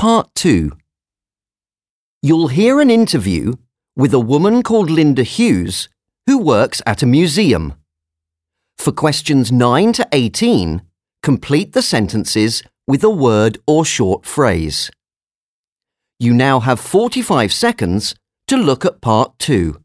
Part 2. You'll hear an interview with a woman called Linda Hughes who works at a museum. For questions 9 to 18, complete the sentences with a word or short phrase. You now have 45 seconds to look at Part 2.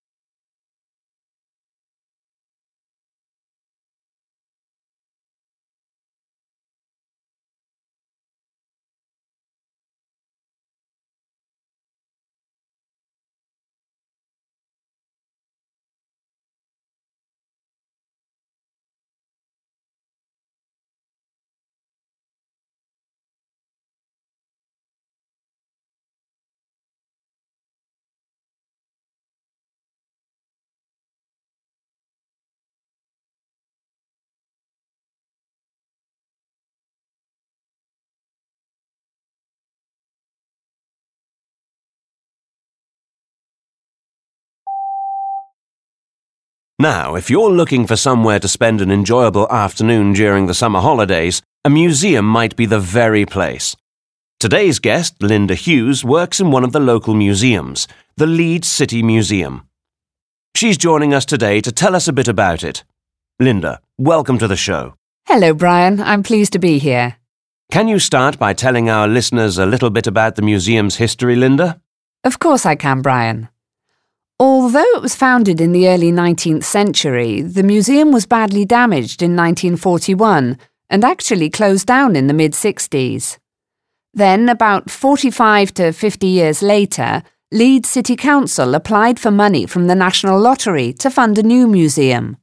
Now, if you're looking for somewhere to spend an enjoyable afternoon during the summer holidays, a museum might be the very place. Today's guest, Linda Hughes, works in one of the local museums, the Leeds City Museum. She's joining us today to tell us a bit about it. Linda, welcome to the show. Hello, Brian. I'm pleased to be here. Can you start by telling our listeners a little bit about the museum's history, Linda? Of course I can, Brian. Although it was founded in the early 19th century, the museum was badly damaged in 1941 and actually closed down in the mid-60s. Then, about 45 to 50 years later, Leeds City Council applied for money from the National Lottery to fund a new museum.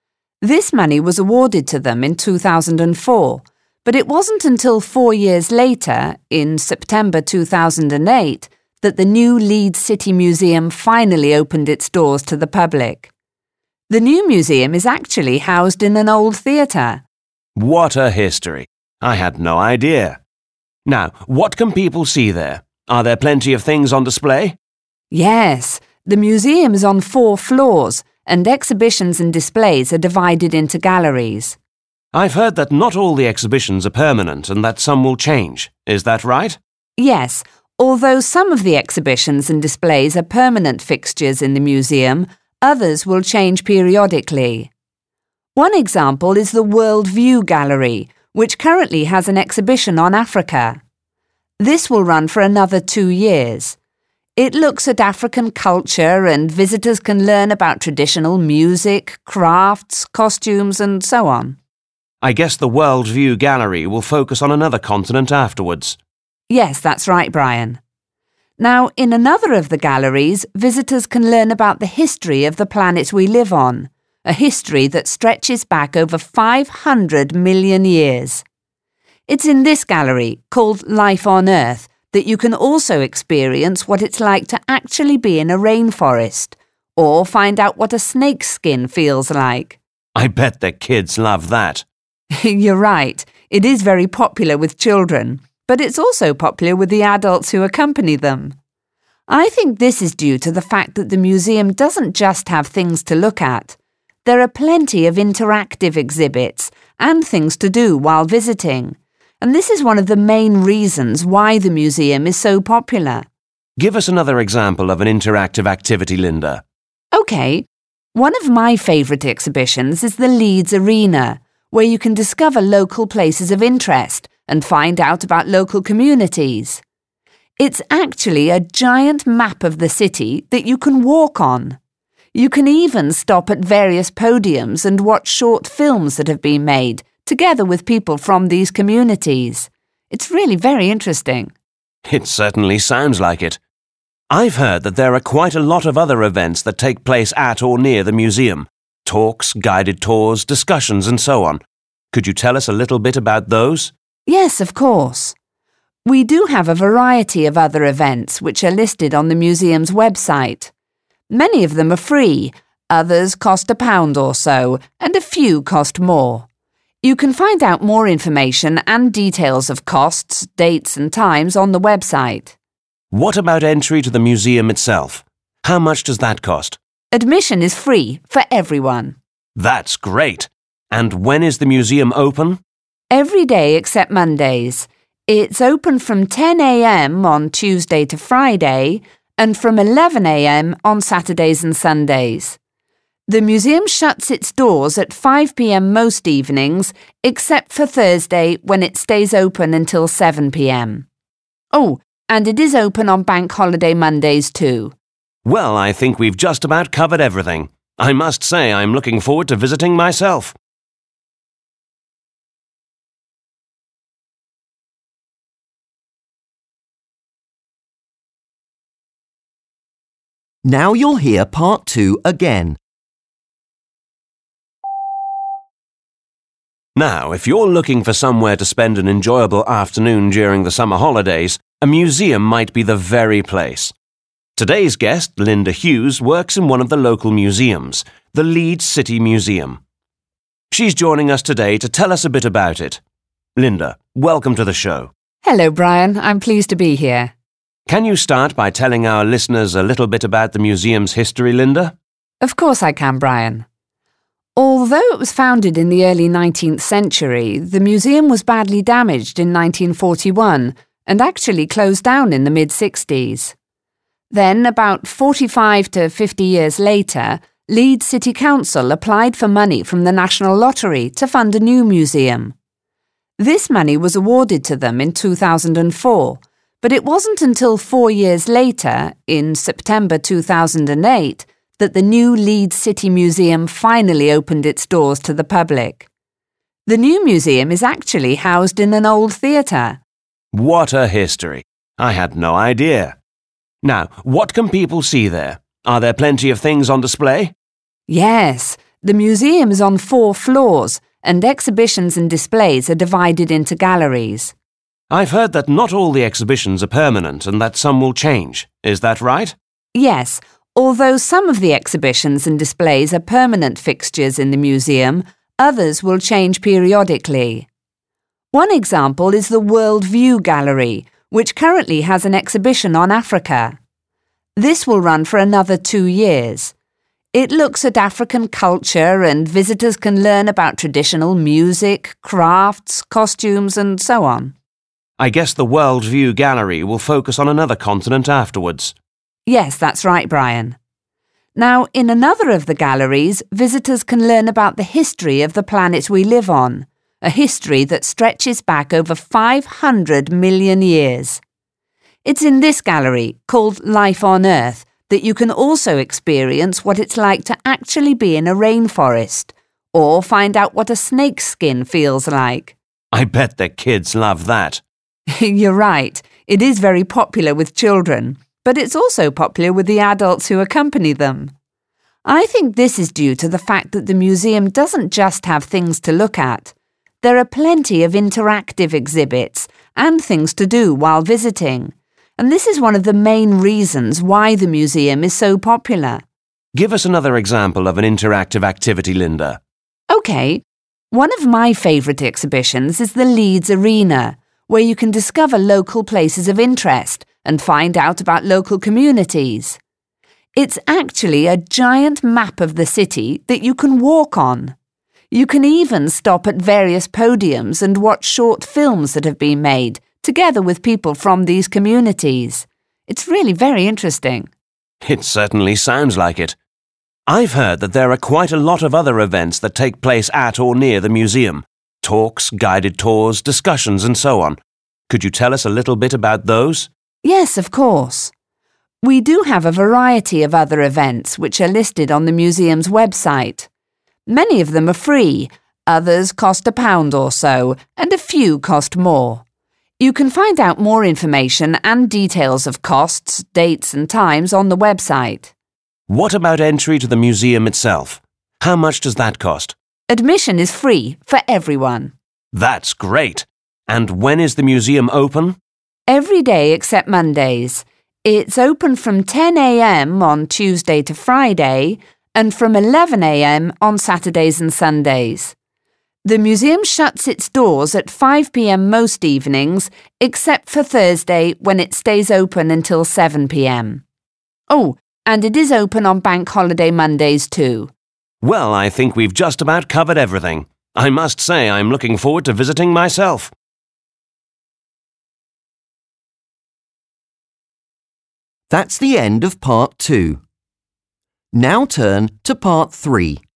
This money was awarded to them in 2004, but it wasn't until 4 years later, in September 2008, that the new Leeds City Museum finally opened its doors to the public. The new museum is actually housed in an old theatre. What a history! I had no idea. Now, what can people see there? Are there plenty of things on display? Yes, the museum is on 4 floors, and exhibitions and displays are divided into galleries. I've heard that not all the exhibitions are permanent and that some will change. Is that right? Yes, although some of the exhibitions and displays are permanent fixtures in the museum, others will change periodically. One example is the World View Gallery, which currently has an exhibition on Africa. This will run for another 2 years. It looks at African culture and visitors can learn about traditional music, crafts, costumes and so on. I guess the World View Gallery will focus on another continent afterwards. Yes, that's right, Brian. Now, in another of the galleries, visitors can learn about the history of the planet we live on, a history that stretches back over 500 million years. It's in this gallery, called Life on Earth, that you can also experience what it's like to actually be in a rainforest, or find out what a snake's skin feels like. I bet the kids love that. You're right, it is very popular with children, but it's also popular with the adults who accompany them. I think this is due to the fact that the museum doesn't just have things to look at. There are plenty of interactive exhibits and things to do while visiting, and this is one of the main reasons why the museum is so popular. Give us another example of an interactive activity, Linda. OK, one of my favourite exhibitions is the Leeds Arena, where you can discover local places of interest and find out about local communities. It's actually a giant map of the city that you can walk on. You can even stop at various podiums and watch short films that have been made, together with people from these communities. It's really very interesting. It certainly sounds like it. I've heard that there are quite a lot of other events that take place at or near the museum. Talks, guided tours, discussions and so on. Could you tell us a little bit about those? Yes, of course. We do have a variety of other events which are listed on the museum's website. Many of them are free, others cost £1 or so, and a few cost more. You can find out more information and details of costs, dates and times on the website. What about entry to the museum itself? How much does that cost? Admission is free for everyone. That's great! And when is the museum open? Every day except Mondays. It's open from 10 a.m. on Tuesday to Friday and from 11 a.m. on Saturdays and Sundays. The museum shuts its doors at 5 p.m. most evenings, except for Thursday when it stays open until 7 p.m. Oh, and it is open on bank holiday Mondays too. Well, I think we've just about covered everything. I must say I'm looking forward to visiting myself. Now you'll hear part 2 again. Now, if you're looking for somewhere to spend an enjoyable afternoon during the summer holidays, a museum might be the very place. Today's guest, Linda Hughes, works in one of the local museums, the Leeds City Museum. She's joining us today to tell us a bit about it. Linda, welcome to the show. Hello, Brian. I'm pleased to be here. Can you start by telling our listeners a little bit about the museum's history, Linda? Of course I can, Brian. Although it was founded in the early 19th century, the museum was badly damaged in 1941 and actually closed down in the mid-60s. Then, about 45 to 50 years later, Leeds City Council applied for money from the National Lottery to fund a new museum. This money was awarded to them in 2004, but it wasn't until 4 years later, in September 2008, that the new Leeds City Museum finally opened its doors to the public. The new museum is actually housed in an old theatre. What a history! I had no idea. Now, what can people see there? Are there plenty of things on display? Yes, the museum is on 4 floors, and exhibitions and displays are divided into galleries. I've heard that not all the exhibitions are permanent and that some will change. Is that right? Yes, although some of the exhibitions and displays are permanent fixtures in the museum, others will change periodically. One example is the World View Gallery, which currently has an exhibition on Africa. This will run for another 2 years. It looks at African culture and visitors can learn about traditional music, crafts, costumes and so on. I guess the World View Gallery will focus on another continent afterwards. Yes, that's right, Brian. Now, in another of the galleries, visitors can learn about the history of the planet we live on, a history that stretches back over 500 million years. It's in this gallery, called Life on Earth, that you can also experience what it's like to actually be in a rainforest, or find out what a snake's skin feels like. I bet the kids love that. You're right, it is very popular with children, but it's also popular with the adults who accompany them. I think this is due to the fact that the museum doesn't just have things to look at. There are plenty of interactive exhibits and things to do while visiting, and this is one of the main reasons why the museum is so popular. Give us another example of an interactive activity, Linda. OK, one of my favourite exhibitions is the Leeds Arena, where you can discover local places of interest and find out about local communities. It's actually a giant map of the city that you can walk on. You can even stop at various podiums and watch short films that have been made, together with people from these communities. It's really very interesting. It certainly sounds like it. I've heard that there are quite a lot of other events that take place at or near the museum. Talks, guided tours, discussions and so on. Could you tell us a little bit about those? Yes, of course. We do have a variety of other events which are listed on the museum's website. Many of them are free, others cost £1 or so, and a few cost more. You can find out more information and details of costs, dates and times on the website. What about entry to the museum itself? How much does that cost? Admission is free for everyone. That's great. And when is the museum open? Every day except Mondays. It's open from 10 a.m. on Tuesday to Friday and from 11 a.m. on Saturdays and Sundays. The museum shuts its doors at 5 p.m. most evenings, except for Thursday when it stays open until 7 p.m. Oh, and it is open on bank holiday Mondays too. Well, I think we've just about covered everything. I must say I'm looking forward to visiting myself. That's the end of part 2. Now turn to part 3.